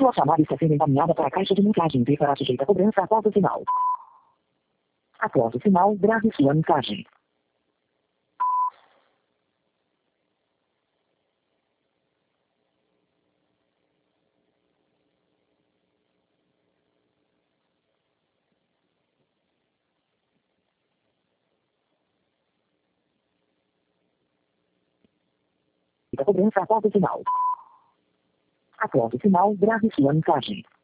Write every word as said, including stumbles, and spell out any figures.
Sua chamada está sendo encaminhada para a caixa de mensagem e será sujeita a cobrança após o sinal. Após o sinal, grave sua mensagem. A cobrança após o sinal. Após o sinal, grave sua mensagem.